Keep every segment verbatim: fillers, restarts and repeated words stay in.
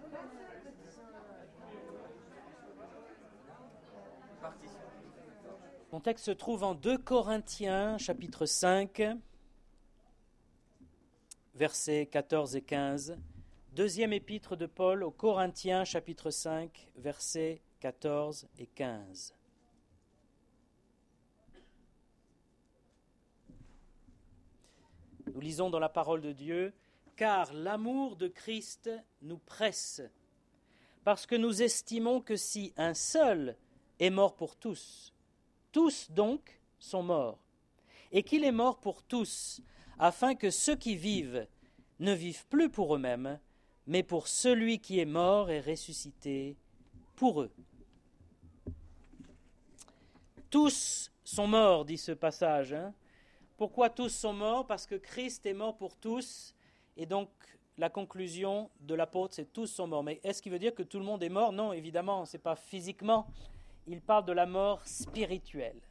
Mon texte se trouve en deux Corinthiens, chapitre cinq, versets quatorze et quinze. Deuxième épître de Paul aux Corinthiens, chapitre cinq, versets quatorze et quinze. Nous lisons dans la parole de Dieu, « Car l'amour de Christ nous presse, parce que nous estimons que si un seul est mort pour tous, tous donc sont morts, et qu'il est mort pour tous, afin que ceux qui vivent ne vivent plus pour eux-mêmes, mais pour celui qui est mort et ressuscité pour eux. » Tous sont morts, dit ce passage. Hein. Pourquoi tous sont morts ? Parce que Christ est mort pour tous, et donc la conclusion de l'apôtre, c'est tous sont morts. Mais est-ce qu'il veut dire que tout le monde est mort ? Non, évidemment, ce n'est pas physiquement. Il parle de la mort spirituelle.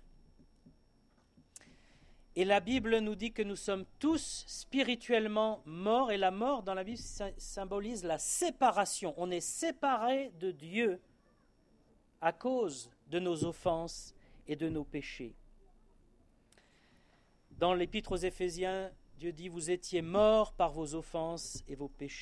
Et la Bible nous dit que nous sommes tous spirituellement morts, et la mort dans la Bible symbolise la séparation. On est séparés de Dieu à cause de nos offenses et de nos péchés. Dans l'Épître aux Éphésiens, Dieu dit « Vous étiez morts par vos offenses et vos péchés ».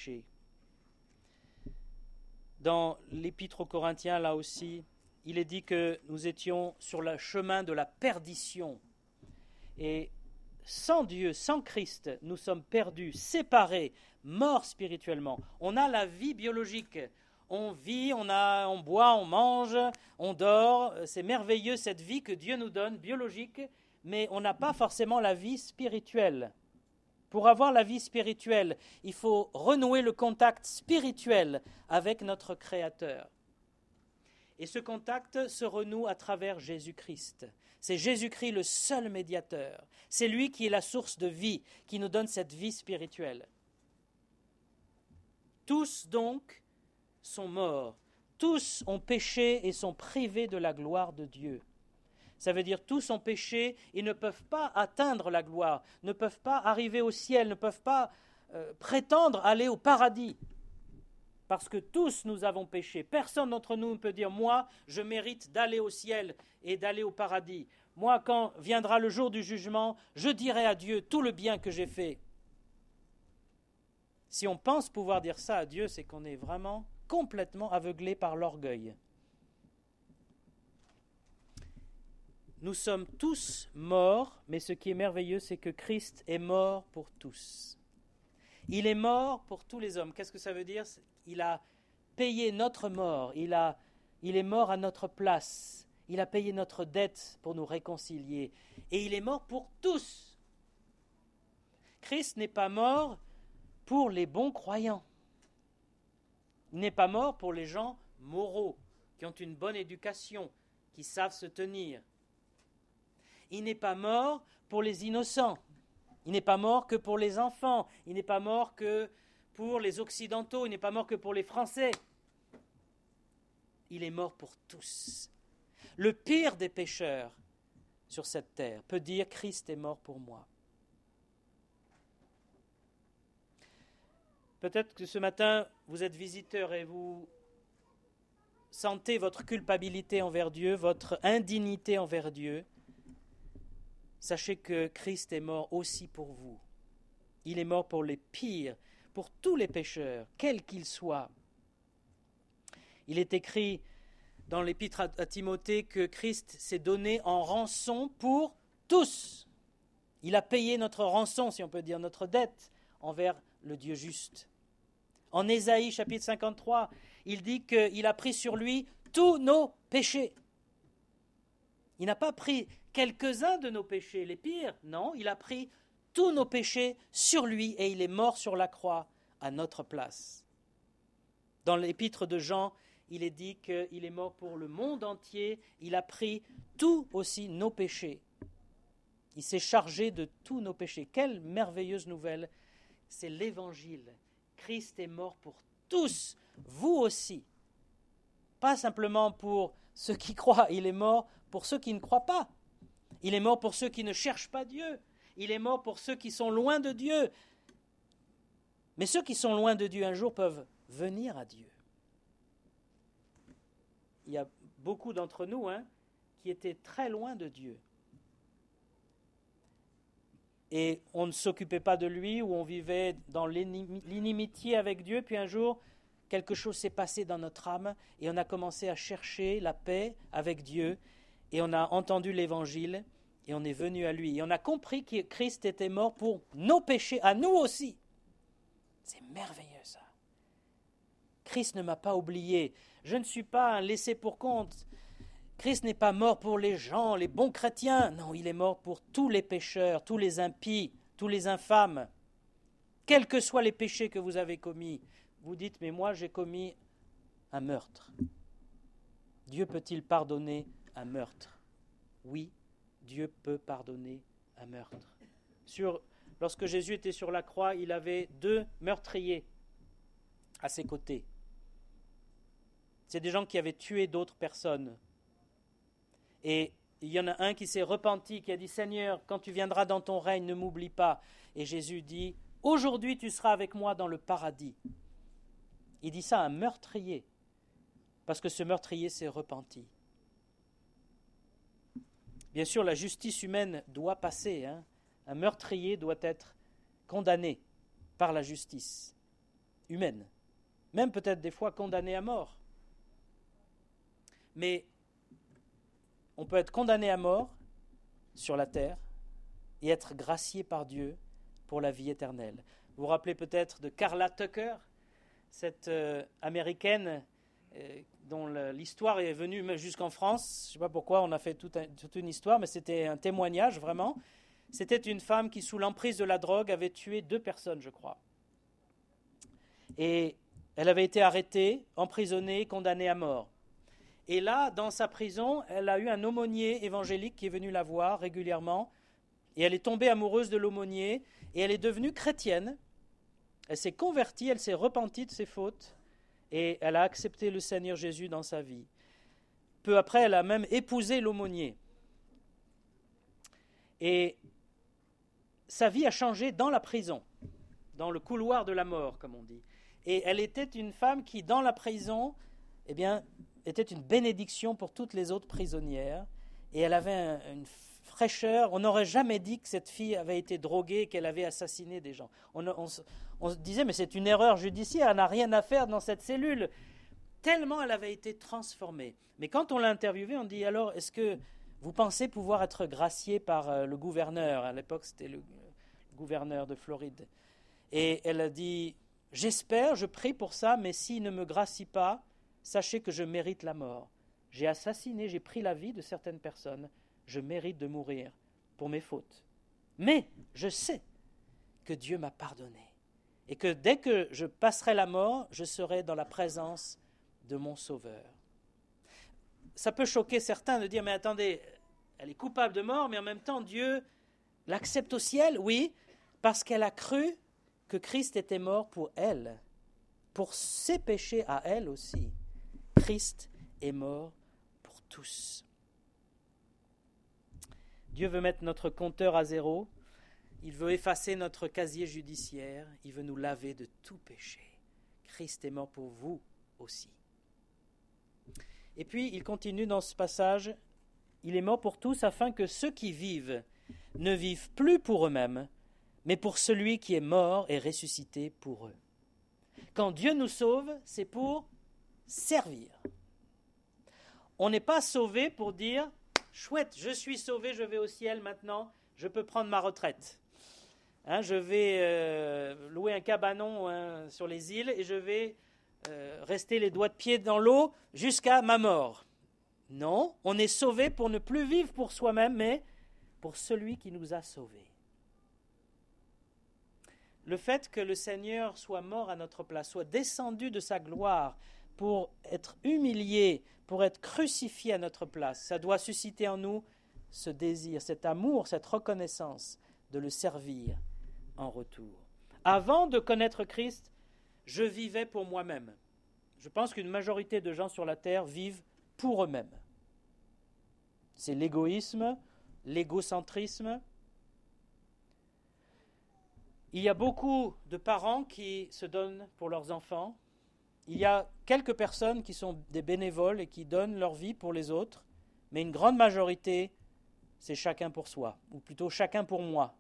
Dans l'Épître aux Corinthiens, là aussi, il est dit que nous étions sur le chemin de la perdition. Et sans Dieu, sans Christ, nous sommes perdus, séparés, morts spirituellement. On a la vie biologique. On vit, on, a, on boit, on mange, on dort. C'est merveilleux cette vie que Dieu nous donne, biologique, mais on n'a pas forcément la vie spirituelle. Pour avoir la vie spirituelle, il faut renouer le contact spirituel avec notre Créateur. Et ce contact se renoue à travers Jésus-Christ. C'est Jésus-Christ le seul médiateur. C'est lui qui est la source de vie, qui nous donne cette vie spirituelle. Tous donc sont morts. Tous ont péché et sont privés de la gloire de Dieu. Ça veut dire tous ont péché et ne peuvent pas atteindre la gloire, ne peuvent pas arriver au ciel, ne peuvent pas euh, prétendre aller au paradis. Parce que tous nous avons péché. Personne d'entre nous ne peut dire « Moi, je mérite d'aller au ciel et d'aller au paradis. Moi, quand viendra le jour du jugement, je dirai à Dieu tout le bien que j'ai fait. » Si on pense pouvoir dire ça à Dieu, c'est qu'on est vraiment complètement aveuglé par l'orgueil. Nous sommes tous morts, mais ce qui est merveilleux, c'est que Christ est mort pour tous. Il est mort pour tous les hommes. Qu'est-ce que ça veut dire ? Il a payé notre mort, il, a, il est mort à notre place, il a payé notre dette pour nous réconcilier, et il est mort pour tous. Christ n'est pas mort pour les bons croyants. Il n'est pas mort pour les gens moraux, qui ont une bonne éducation, qui savent se tenir. Il n'est pas mort pour les innocents. Il n'est pas mort que pour les enfants. Il n'est pas mort que pour les Occidentaux. Il n'est pas mort que pour les Français. Il est mort pour tous. Le pire des pécheurs sur cette terre peut dire « Christ est mort pour moi ». Peut-être que ce matin, vous êtes visiteur et vous sentez votre culpabilité envers Dieu, votre indignité envers Dieu. Sachez que Christ est mort aussi pour vous. Il est mort pour les pires, pour tous les pécheurs, quels qu'ils soient. Il est écrit dans l'épître à Timothée que Christ s'est donné en rançon pour tous. Il a payé notre rançon, si on peut dire, notre dette envers le Dieu juste. En Ésaïe, chapitre cinquante-trois, il dit qu'il a pris sur lui tous nos péchés. Il n'a pas pris quelques-uns de nos péchés, les pires. Non, il a pris tous nos péchés sur lui et il est mort sur la croix à notre place. Dans l'épître de Jean, il est dit qu'il est mort pour le monde entier. Il a pris tous aussi nos péchés. Il s'est chargé de tous nos péchés. Quelle merveilleuse nouvelle! C'est l'Évangile. Christ est mort pour tous, vous aussi. Pas simplement pour ceux qui croient, il est mort pour ceux qui ne croient pas. Il est mort pour ceux qui ne cherchent pas Dieu. Il est mort pour ceux qui sont loin de Dieu. Mais ceux qui sont loin de Dieu un jour peuvent venir à Dieu. il y a beaucoup d'entre nous hein, qui étaient très loin de Dieu. Et on ne s'occupait pas de lui, ou on vivait dans l'inimitié avec Dieu, puis un jour, quelque chose s'est passé dans notre âme, et on a commencé à chercher la paix avec Dieu, et on a entendu l'Évangile, et on est venu à lui. Et on a compris que Christ était mort pour nos péchés, à nous aussi. C'est merveilleux ça. Christ ne m'a pas oublié. Je ne suis pas un laissé pour compte. Christ n'est pas mort pour les gens, les bons chrétiens. Non, il est mort pour tous les pécheurs, tous les impies, tous les infâmes. Quels que soient les péchés que vous avez commis. Vous dites, mais moi j'ai commis un meurtre. Dieu peut-il pardonner un meurtre? Oui, Dieu peut pardonner un meurtre. Sur, lorsque Jésus était sur la croix, il avait deux meurtriers à ses côtés. C'est des gens qui avaient tué d'autres personnes. Et il y en a un qui s'est repenti, qui a dit « Seigneur, quand tu viendras dans ton règne, ne m'oublie pas. » Et Jésus dit « Aujourd'hui, tu seras avec moi dans le paradis. » Il dit ça à un meurtrier, parce que ce meurtrier s'est repenti. Bien sûr, la justice humaine doit passer. Hein. Un meurtrier doit être condamné par la justice humaine, même peut-être des fois condamné à mort. Mais on peut être condamné à mort sur la terre et être gracié par Dieu pour la vie éternelle. Vous vous rappelez peut-être de Carla Tucker, cette euh, américaine euh, dont le, l'histoire est venue jusqu'en France. Je ne sais pas pourquoi on a fait toute, un, toute une histoire, mais c'était un témoignage vraiment. C'était une femme qui, sous l'emprise de la drogue, avait tué deux personnes, je crois. Et elle avait été arrêtée, emprisonnée, condamnée à mort. Et là, dans sa prison, elle a eu un aumônier évangélique qui est venu la voir régulièrement. Et elle est tombée amoureuse de l'aumônier. Et elle est devenue chrétienne. Elle s'est convertie, elle s'est repentie de ses fautes. Et elle a accepté le Seigneur Jésus dans sa vie. Peu après, elle a même épousé l'aumônier. Et sa vie a changé dans la prison, dans le couloir de la mort, comme on dit. Et elle était une femme qui, dans la prison, eh bien, était une bénédiction pour toutes les autres prisonnières. Et elle avait un, une fraîcheur. On n'aurait jamais dit que cette fille avait été droguée, qu'elle avait assassiné des gens. On, on, on se disait, mais c'est une erreur judiciaire, elle n'a rien à faire dans cette cellule. Tellement elle avait été transformée. Mais quand on l'a interviewée, on dit, alors, est-ce que vous pensez pouvoir être gracié par euh, le gouverneur? À l'époque, c'était le, le gouverneur de Floride. Et elle a dit, j'espère, je prie pour ça, mais s'il ne me gracie pas, sachez que je mérite la mort. J'ai assassiné, j'ai pris la vie de certaines personnes. Je mérite de mourir pour mes fautes. Mais je sais que Dieu m'a pardonné. Et que dès que je passerai la mort, je serai dans la présence de mon Sauveur. Ça peut choquer certains de dire, mais attendez, elle est coupable de mort, mais en même temps, Dieu l'accepte au ciel. Oui, parce qu'elle a cru que Christ était mort pour elle, pour ses péchés à elle aussi. Christ est mort pour tous. Dieu veut mettre notre compteur à zéro. Il veut effacer notre casier judiciaire. Il veut nous laver de tout péché. Christ est mort pour vous aussi. Et puis, il continue dans ce passage. Il est mort pour tous afin que ceux qui vivent ne vivent plus pour eux-mêmes, mais pour celui qui est mort et ressuscité pour eux. Quand Dieu nous sauve, c'est pour servir. On n'est pas sauvé pour dire « Chouette, je suis sauvé, je vais au ciel maintenant, je peux prendre ma retraite. Hein, je vais euh, louer un cabanon hein, sur les îles et je vais euh, rester les doigts de pied dans l'eau jusqu'à ma mort. » Non, on est sauvé pour ne plus vivre pour soi-même, mais pour celui qui nous a sauvés. Le fait que le Seigneur soit mort à notre place, soit descendu de sa gloire pour être humilié, pour être crucifié à notre place, ça doit susciter en nous ce désir, cet amour, cette reconnaissance de le servir en retour. Avant de connaître Christ, je vivais pour moi-même. Je pense qu'une majorité de gens sur la terre vivent pour eux-mêmes. C'est l'égoïsme, l'égocentrisme. Il y a beaucoup de parents qui se donnent pour leurs enfants. il y a quelques personnes qui sont des bénévoles et qui donnent leur vie pour les autres, mais une grande majorité, c'est chacun pour soi, ou plutôt chacun pour moi.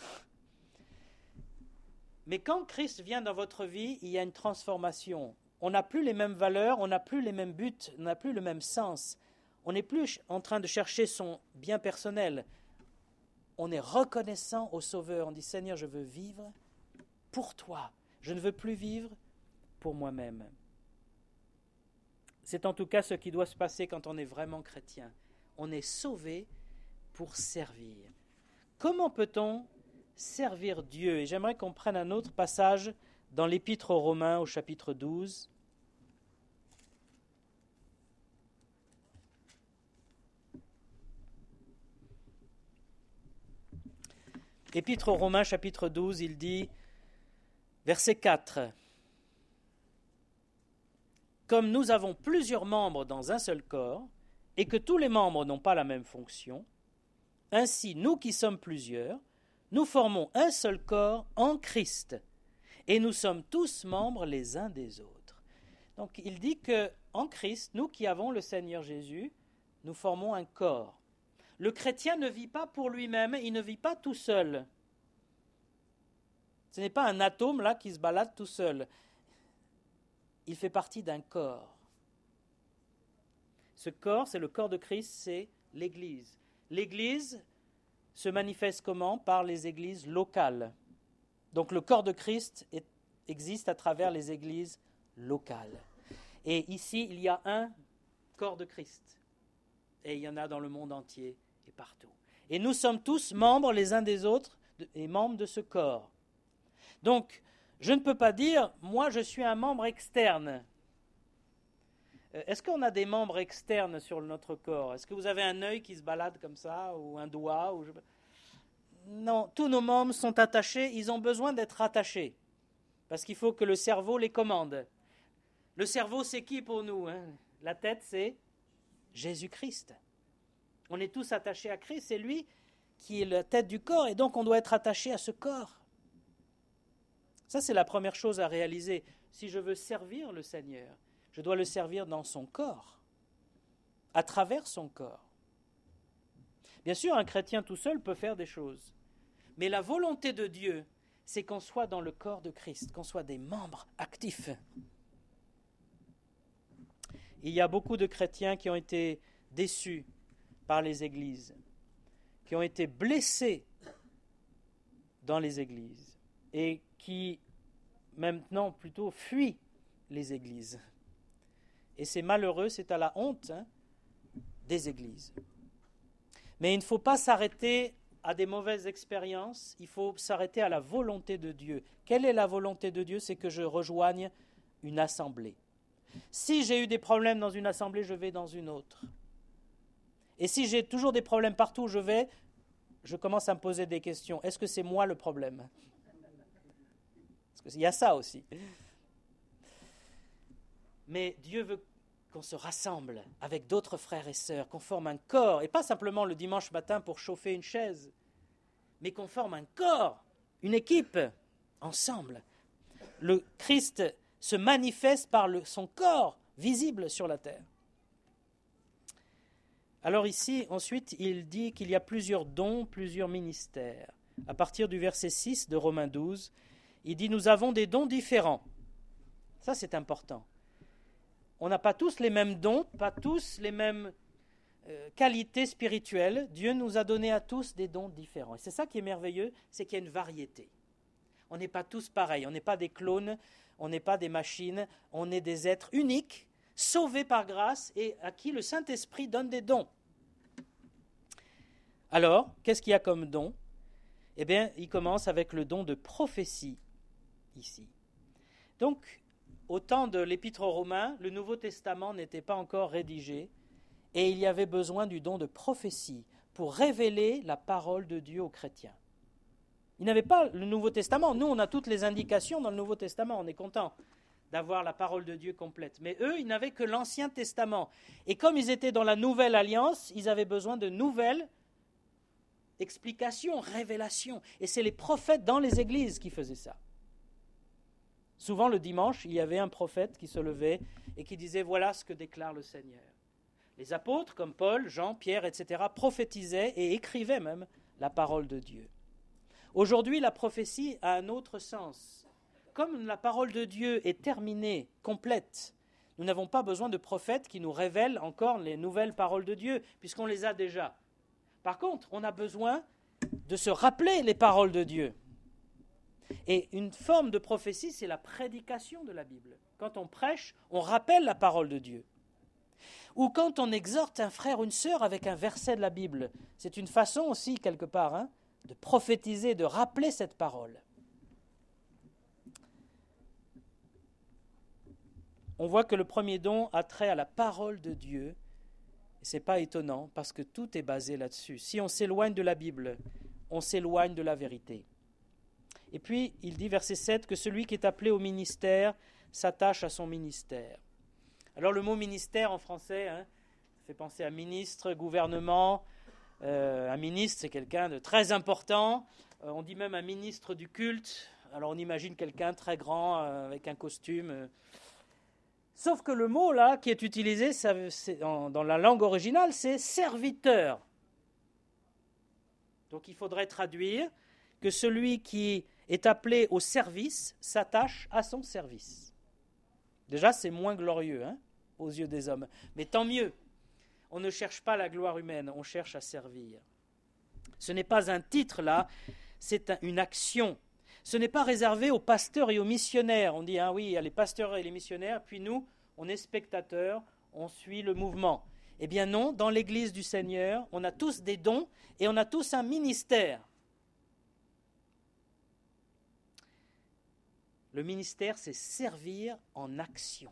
Mais quand Christ vient dans votre vie, il y a une transformation. On n'a plus les mêmes valeurs, on n'a plus les mêmes buts, on n'a plus le même sens. On n'est plus en train de chercher son bien personnel. On est reconnaissant au Sauveur. On dit, Seigneur, je veux vivre pour toi. Je ne veux plus vivre pour moi-même. C'est en tout cas ce qui doit se passer quand on est vraiment chrétien. On est sauvé pour servir. Comment peut-on servir Dieu? Et j'aimerais qu'on prenne un autre passage dans l'Épître aux Romains au chapitre douze. Épître aux Romains chapitre douze, il dit, verset quatre, « Comme nous avons plusieurs membres dans un seul corps, et que tous les membres n'ont pas la même fonction, ainsi nous qui sommes plusieurs, nous formons un seul corps en Christ, et nous sommes tous membres les uns des autres. » Donc il dit que en Christ, nous qui avons le Seigneur Jésus, nous formons un corps. Le chrétien ne vit pas pour lui-même, il ne vit pas tout seul. Ce n'est pas un atome là qui se balade tout seul. Il fait partie d'un corps. Ce corps, c'est le corps de Christ, c'est l'Église. L'Église se manifeste comment? Par les églises locales. Donc le corps de Christ est, existe à travers les églises locales. Et ici, il y a un corps de Christ. Et il y en a dans le monde entier et partout. Et nous sommes tous membres les uns des autres et membres de ce corps. Donc, je ne peux pas dire, moi je suis un membre externe. Est-ce qu'on a des membres externes sur notre corps? Est-ce que vous avez un œil qui se balade comme ça, ou un doigt ou je... Non, tous nos membres sont attachés, ils ont besoin d'être attachés, parce qu'il faut que le cerveau les commande. Le cerveau, c'est qui pour nous, hein? La tête, c'est Jésus-Christ. On est tous attachés à Christ, c'est lui qui est la tête du corps, et donc on doit être attaché à ce corps. Ça, c'est la première chose à réaliser. Si je veux servir le Seigneur, je dois le servir dans son corps, à travers son corps. Bien sûr, un chrétien tout seul peut faire des choses, mais la volonté de Dieu, c'est qu'on soit dans le corps de Christ, qu'on soit des membres actifs. Il y a beaucoup de chrétiens qui ont été déçus par les églises, qui ont été blessés dans les églises et qui maintenant plutôt fuient les églises. Et c'est malheureux, c'est à la honte hein, des églises. Mais il ne faut pas s'arrêter à des mauvaises expériences, il faut s'arrêter à la volonté de Dieu. Quelle est la volonté de Dieu? C'est que je rejoigne une assemblée. Si j'ai eu des problèmes dans une assemblée, je vais dans une autre. Et si j'ai toujours des problèmes partout où je vais, je commence à me poser des questions. Est-ce que c'est moi le problème? Parce qu'il y a ça aussi. Mais Dieu veut qu'on se rassemble avec d'autres frères et sœurs, qu'on forme un corps, et pas simplement le dimanche matin pour chauffer une chaise, mais qu'on forme un corps, une équipe, ensemble. Le Christ se manifeste par le, son corps visible sur la terre. Alors ici, ensuite, il dit qu'il y a plusieurs dons, plusieurs ministères. À partir du verset six de Romains douze, il dit « Nous avons des dons différents ». Ça, c'est important. On n'a pas tous les mêmes dons, pas tous les mêmes euh, qualités spirituelles. Dieu nous a donné à tous des dons différents. Et c'est ça qui est merveilleux, c'est qu'il y a une variété. On n'est pas tous pareils, on n'est pas des clones, on n'est pas des machines, on est des êtres uniques, sauvés par grâce et à qui le Saint-Esprit donne des dons. Alors, qu'est-ce qu'il y a comme don? Eh bien, il commence avec le don de prophétie, ici. Donc, au temps de l'Épître aux Romains, le Nouveau Testament n'était pas encore rédigé et il y avait besoin du don de prophétie pour révéler la parole de Dieu aux chrétiens. Ils n'avaient pas le Nouveau Testament. Nous, on a toutes les indications dans le Nouveau Testament. On est content d'avoir la parole de Dieu complète. Mais eux, ils n'avaient que l'Ancien Testament. Et comme ils étaient dans la Nouvelle Alliance, ils avaient besoin de nouvelles explications, révélations. Et c'est les prophètes dans les églises qui faisaient ça. Souvent le dimanche, il y avait un prophète qui se levait et qui disait « Voilà ce que déclare le Seigneur ». Les apôtres, comme Paul, Jean, Pierre, et cetera, prophétisaient et écrivaient même la parole de Dieu. Aujourd'hui, la prophétie a un autre sens. Comme la parole de Dieu est terminée, complète, nous n'avons pas besoin de prophètes qui nous révèlent encore les nouvelles paroles de Dieu, puisqu'on les a déjà. Par contre, on a besoin de se rappeler les paroles de Dieu. Et une forme de prophétie, c'est la prédication de la Bible. Quand on prêche, on rappelle la parole de Dieu. Ou quand on exhorte un frère ou une sœur avec un verset de la Bible. C'est une façon aussi, quelque part, hein, de prophétiser, de rappeler cette parole. On voit que le premier don a trait à la parole de Dieu. Et ce n'est pas étonnant, parce que tout est basé là-dessus. Si on s'éloigne de la Bible, on s'éloigne de la vérité. Et puis, il dit, verset sept, que celui qui est appelé au ministère s'attache à son ministère. Alors, le mot ministère en français, hein, ça fait penser à ministre, gouvernement. Euh, un ministre, c'est quelqu'un de très important. Euh, on dit même un ministre du culte. Alors, on imagine quelqu'un très grand, euh, avec un costume. Euh. Sauf que le mot, là, qui est utilisé ça, c'est, dans, dans la langue originale, c'est serviteur. Donc, il faudrait traduire que celui qui est appelé au service s'attache à son service. Déjà, c'est moins glorieux, hein, aux yeux des hommes. Mais tant mieux. On ne cherche pas la gloire humaine, on cherche à servir. Ce n'est pas un titre, là, c'est un, une action. Ce n'est pas réservé aux pasteurs et aux missionnaires. On dit, ah oui, il y a les pasteurs et les missionnaires, puis nous, on est spectateurs, on suit le mouvement. Eh bien non, dans l'Église du Seigneur, on a tous des dons et on a tous un ministère. Le ministère, c'est servir en action.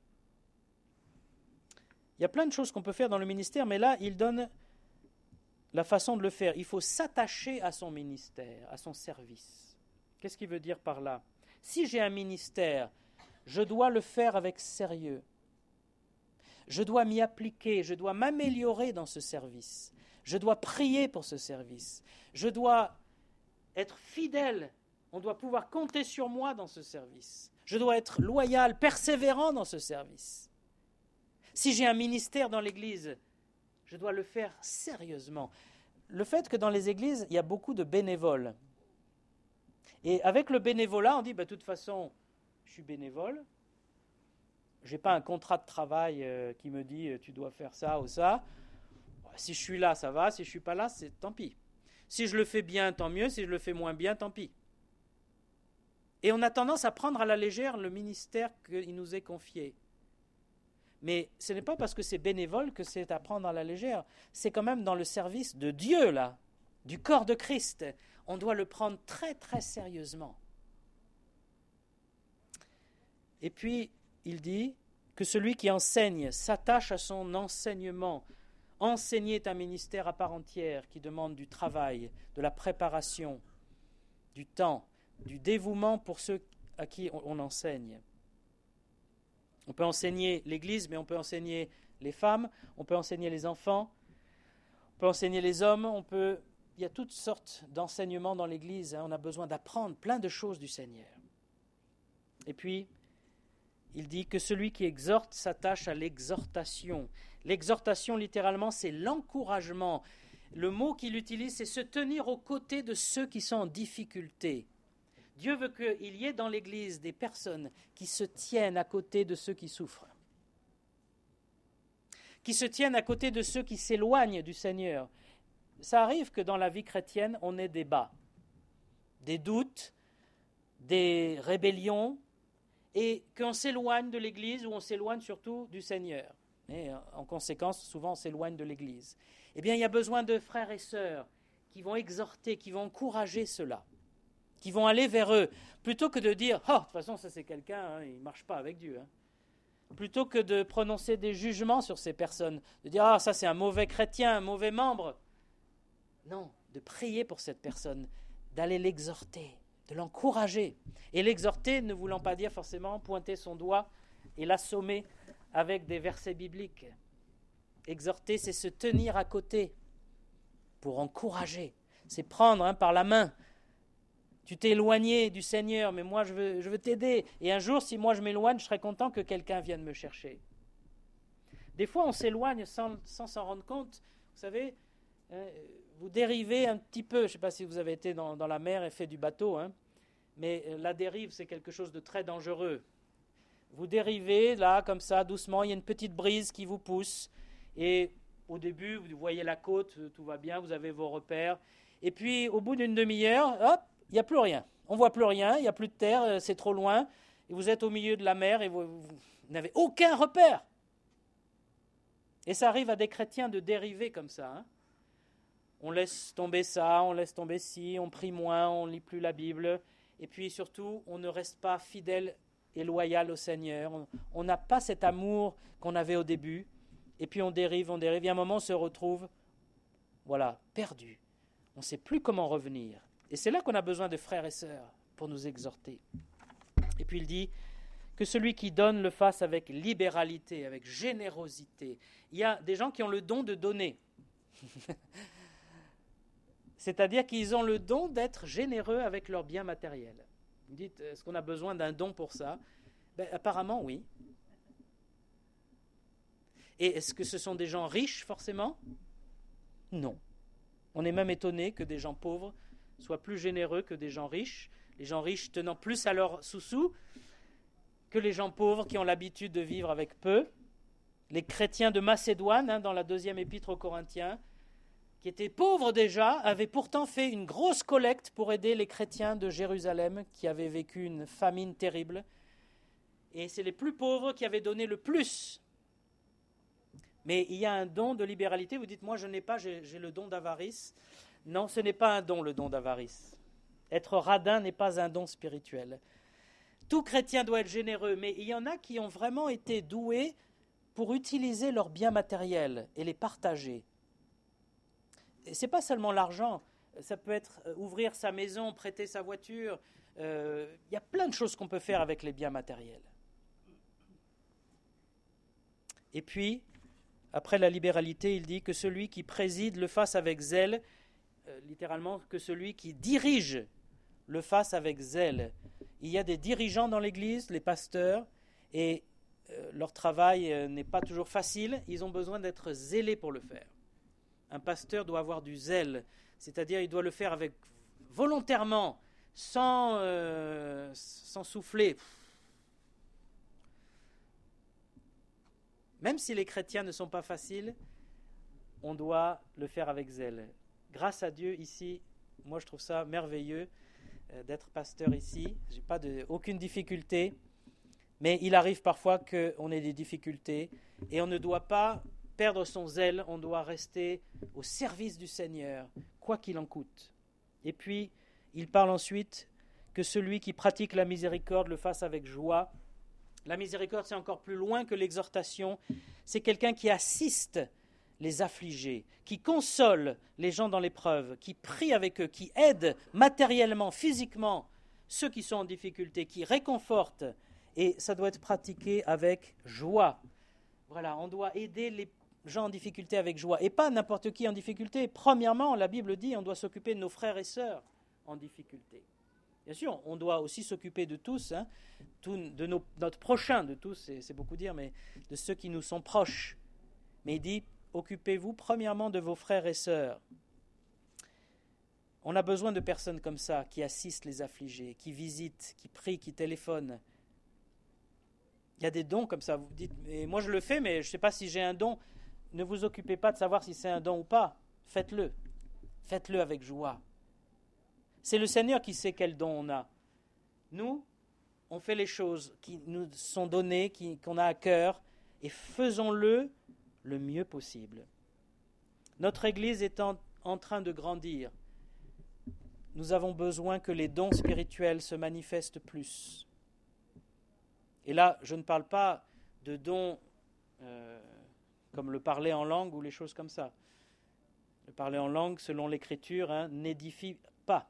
Il y a plein de choses qu'on peut faire dans le ministère, mais là, il donne la façon de le faire. Il faut s'attacher à son ministère, à son service. Qu'est-ce qu'il veut dire par là? Si j'ai un ministère, je dois le faire avec sérieux. Je dois m'y appliquer, je dois m'améliorer dans ce service. Je dois prier pour ce service. Je dois être fidèle. On doit pouvoir compter sur moi dans ce service. Je dois être loyal, persévérant dans ce service. Si j'ai un ministère dans l'Église, je dois le faire sérieusement. Le fait que dans les églises, il y a beaucoup de bénévoles. Et avec le bénévolat, on dit, bah, de toute façon, je suis bénévole. Je n'ai pas un contrat de travail euh, qui me dit, tu dois faire ça ou ça. Si je suis là, ça va. Si je ne suis pas là, c'est tant pis. Si je le fais bien, tant mieux. Si je le fais moins bien, tant pis. Et on a tendance à prendre à la légère le ministère qu'il nous est confié. Mais ce n'est pas parce que c'est bénévole que c'est à prendre à la légère. C'est quand même dans le service de Dieu, là, du corps de Christ. On doit le prendre très, très sérieusement. Et puis, il dit que celui qui enseigne s'attache à son enseignement. Enseigner est un ministère à part entière qui demande du travail, de la préparation, du temps, du dévouement pour ceux à qui on enseigne. On peut enseigner l'Église, mais on peut enseigner les femmes, on peut enseigner les enfants, on peut enseigner les hommes, on peut... il y a toutes sortes d'enseignements dans l'Église, hein. On a besoin d'apprendre plein de choses du Seigneur. Et puis, il dit que celui qui exhorte s'attache à l'exhortation. L'exhortation, littéralement, c'est l'encouragement. Le mot qu'il utilise, c'est se tenir aux côtés de ceux qui sont en difficulté. Dieu veut qu'il y ait dans l'Église des personnes qui se tiennent à côté de ceux qui souffrent, qui se tiennent à côté de ceux qui s'éloignent du Seigneur. Ça arrive que dans la vie chrétienne, on ait des bas, des doutes, des rébellions, et qu'on s'éloigne de l'Église ou on s'éloigne surtout du Seigneur. Et en conséquence, souvent on s'éloigne de l'Église. Eh bien, il y a besoin de frères et sœurs qui vont exhorter, qui vont encourager cela, qui vont aller vers eux, plutôt que de dire « Oh, de toute façon, ça c'est quelqu'un, hein, il ne marche pas avec Dieu. Hein. » Plutôt que de prononcer des jugements sur ces personnes, de dire « Ah, ça c'est un mauvais chrétien, un mauvais membre. » Non, de prier pour cette personne, d'aller l'exhorter, de l'encourager. Et l'exhorter ne voulant pas dire forcément pointer son doigt et l'assommer avec des versets bibliques. Exhorter, c'est se tenir à côté pour encourager. C'est prendre hein, par la main Tu t'es éloigné du Seigneur, mais moi je veux, je veux t'aider. Et un jour, si moi je m'éloigne, je serai content que quelqu'un vienne me chercher. Des fois, on s'éloigne sans, sans s'en rendre compte. Vous savez, euh, vous dérivez un petit peu. Je ne sais pas si vous avez été dans, dans la mer et fait du bateau, hein, mais la dérive, c'est quelque chose de très dangereux. Vous dérivez là, comme ça, doucement, il y a une petite brise qui vous pousse. Et au début, vous voyez la côte, tout va bien, vous avez vos repères. Et puis, au bout d'une demi-heure, hop, il n'y a plus rien. On ne voit plus rien, il n'y a plus de terre, c'est trop loin. Et vous êtes au milieu de la mer et vous, vous n'avez aucun repère. Et ça arrive à des chrétiens de dériver comme ça. Hein. On laisse tomber ça, on laisse tomber ci, on prie moins, on ne lit plus la Bible. Et puis surtout, on ne reste pas fidèle et loyal au Seigneur. On n'a pas cet amour qu'on avait au début. Et puis on dérive, on dérive. Et à un moment, on se retrouve, voilà, perdu. On ne sait plus comment revenir. Et c'est là qu'on a besoin de frères et sœurs pour nous exhorter. Et puis il dit que celui qui donne le fasse avec libéralité, avec générosité. Il y a des gens qui ont le don de donner. C'est-à-dire qu'ils ont le don d'être généreux avec leurs biens matériels. Vous dites, est-ce qu'on a besoin d'un don pour ça ? Ben, apparemment, oui. Et est-ce que ce sont des gens riches, forcément ? Non. On est même étonné que des gens pauvres soient plus généreux que des gens riches, les gens riches tenant plus à leurs sous-sous que les gens pauvres qui ont l'habitude de vivre avec peu. Les chrétiens de Macédoine, hein, dans la deuxième épître aux Corinthiens, qui étaient pauvres déjà, avaient pourtant fait une grosse collecte pour aider les chrétiens de Jérusalem qui avaient vécu une famine terrible. Et c'est les plus pauvres qui avaient donné le plus. Mais il y a un don de libéralité. Vous dites, moi je n'ai pas, j'ai, j'ai le don d'avarice. Non, ce n'est pas un don, le don d'avarice. Être radin n'est pas un don spirituel. Tout chrétien doit être généreux, mais il y en a qui ont vraiment été doués pour utiliser leurs biens matériels et les partager. Ce n'est pas seulement l'argent, ça peut être ouvrir sa maison, prêter sa voiture. Euh, il y a plein de choses qu'on peut faire avec les biens matériels. Et puis, après la libéralité, il dit que celui qui préside le fasse avec zèle, euh, littéralement que celui qui dirige le fasse avec zèle. Il y a des dirigeants dans l'Église, les pasteurs, et euh, leur travail euh, n'est pas toujours facile, ils ont besoin d'être zélés pour le faire. Un pasteur doit avoir du zèle, c'est-à-dire il doit le faire avec volontairement, sans, euh, sans souffler. Même si les chrétiens ne sont pas faciles, on doit le faire avec zèle. Grâce à Dieu, ici, moi je trouve ça merveilleux euh, d'être pasteur ici. Je n'ai pas de, aucune difficulté, mais il arrive parfois qu'on ait des difficultés et on ne doit pas perdre son zèle, on doit rester au service du Seigneur, quoi qu'il en coûte. Et puis, il parle ensuite que celui qui pratique la miséricorde le fasse avec joie. La miséricorde, c'est encore plus loin que l'exhortation. C'est quelqu'un qui assiste les affligés, qui console les gens dans l'épreuve, qui prie avec eux, qui aide matériellement, physiquement ceux qui sont en difficulté, qui réconforte. Et ça doit être pratiqué avec joie. Voilà, on doit aider les gens en difficulté avec joie. Et pas n'importe qui en difficulté. Premièrement, la Bible dit on doit s'occuper de nos frères et sœurs en difficulté. Bien sûr, on doit aussi s'occuper de tous, hein, tout, de nos, notre prochain, de tous, c'est, c'est beaucoup dire, mais de ceux qui nous sont proches. Mais il dit, occupez-vous premièrement de vos frères et sœurs. On a besoin de personnes comme ça, qui assistent les affligés, qui visitent, qui prient, qui téléphonent. Il y a des dons comme ça, vous dites, mais moi je le fais, mais je ne sais pas si j'ai un don. Ne vous occupez pas de savoir si c'est un don ou pas. Faites-le. Faites-le avec joie. C'est le Seigneur qui sait quel don on a. Nous, on fait les choses qui nous sont données, qui, qu'on a à cœur, et faisons-le le mieux possible. Notre Église est en, en train de grandir. Nous avons besoin que les dons spirituels se manifestent plus. Et là, je ne parle pas de dons euh, comme le parler en langue ou les choses comme ça. Le parler en langue, selon l'Écriture, hein, n'édifie pas.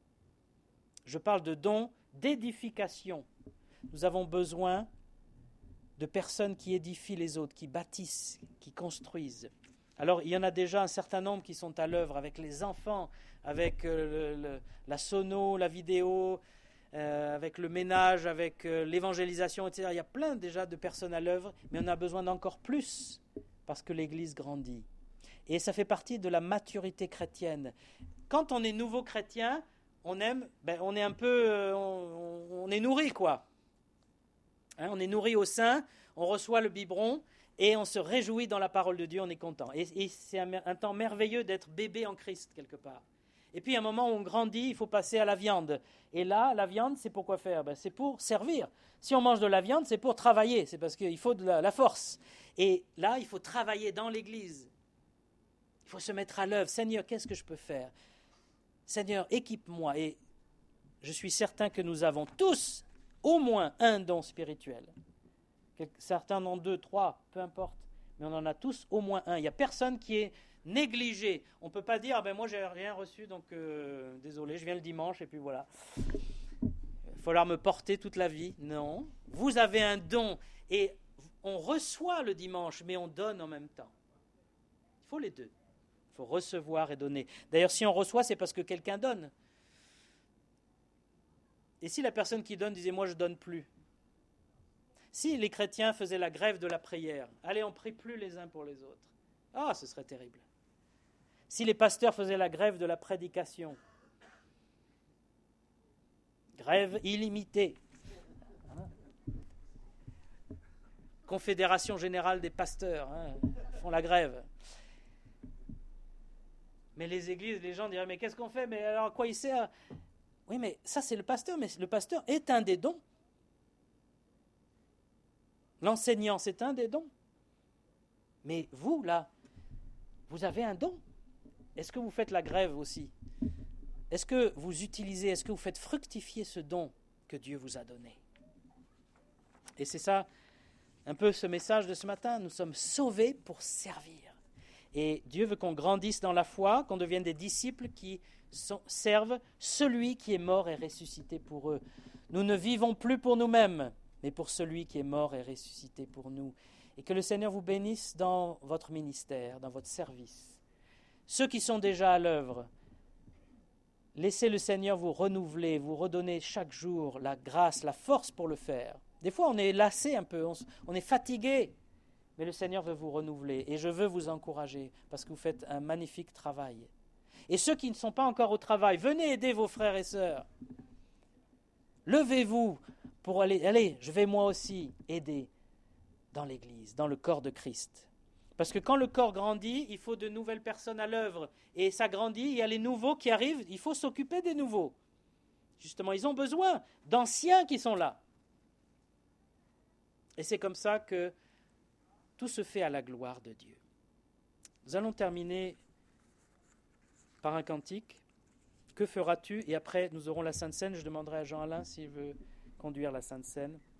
Je parle de dons d'édification. Nous avons besoin de personnes qui édifient les autres, qui bâtissent, qui construisent. Alors, il y en a déjà un certain nombre qui sont à l'œuvre avec les enfants, avec euh, le, le, la sono, la vidéo, euh, avec le ménage, avec euh, l'évangélisation, et cetera. Il y a plein déjà de personnes à l'œuvre, mais on a besoin d'encore plus parce que l'Église grandit. Et ça fait partie de la maturité chrétienne. Quand on est nouveau chrétien, on aime, ben, on est un peu, euh, on, on est nourri, quoi. Hein, on est nourri au sein, on reçoit le biberon, et on se réjouit dans la parole de Dieu, on est content. Et, et c'est un, un temps merveilleux d'être bébé en Christ, quelque part. Et puis, à un moment où on grandit, il faut passer à la viande. Et là, la viande, c'est pour quoi faire ? Ben, c'est pour servir. Si on mange de la viande, c'est pour travailler. C'est parce qu'il faut de la, la force. Et là, il faut travailler dans l'Église. Il faut se mettre à l'œuvre. Seigneur, qu'est-ce que je peux faire ? Seigneur, équipe-moi. Et je suis certain que nous avons tous au moins un don spirituel. Certains en ont deux, trois, peu importe. Mais on en a tous au moins un. Il n'y a personne qui est négligé. On ne peut pas dire, ah ben moi j'ai rien reçu, donc euh, désolé, je viens le dimanche et puis voilà. Il va falloir me porter toute la vie. Non. Vous avez un don et on reçoit le dimanche, mais on donne en même temps. Il faut les deux. Il faut recevoir et donner. D'ailleurs, si on reçoit, c'est parce que quelqu'un donne. Et si la personne qui donne disait, moi je ne donne plus. Si les chrétiens faisaient la grève de la prière, allez, on ne prie plus les uns pour les autres. Ah, ce serait terrible. Si les pasteurs faisaient la grève de la prédication, grève illimitée, hein. Confédération générale des pasteurs, hein, font la grève. Mais les églises, les gens diraient, mais qu'est-ce qu'on fait ? Mais alors, à quoi il sert ? Oui, mais ça, c'est le pasteur, mais le pasteur est un des dons. L'enseignant, c'est un des dons. Mais vous, là, vous avez un don. Est-ce que vous faites la grève aussi ? Est-ce que vous utilisez, est-ce que vous faites fructifier ce don que Dieu vous a donné ? Et c'est ça, un peu ce message de ce matin. Nous sommes sauvés pour servir. Et Dieu veut qu'on grandisse dans la foi, qu'on devienne des disciples qui sont, servent celui qui est mort et ressuscité pour eux. Nous ne vivons plus pour nous-mêmes, mais pour celui qui est mort et ressuscité pour nous. Et que le Seigneur vous bénisse dans votre ministère, dans votre service. Ceux qui sont déjà à l'œuvre, laissez le Seigneur vous renouveler, vous redonner chaque jour la grâce, la force pour le faire. Des fois, on est lassé un peu, on, on est fatigué, mais le Seigneur veut vous renouveler. Et je veux vous encourager, parce que vous faites un magnifique travail. Et ceux qui ne sont pas encore au travail, venez aider vos frères et sœurs. Levez-vous pour aller, allez, je vais moi aussi aider dans l'Église, dans le corps de Christ. Parce que quand le corps grandit, il faut de nouvelles personnes à l'œuvre. Et ça grandit, il y a les nouveaux qui arrivent, il faut s'occuper des nouveaux. Justement, ils ont besoin d'anciens qui sont là. Et c'est comme ça que tout se fait à la gloire de Dieu. Nous allons terminer par un cantique. Que feras-tu ? Et après, nous aurons la Sainte Seine. Je demanderai à Jean-Alain s'il veut conduire la Sainte Seine.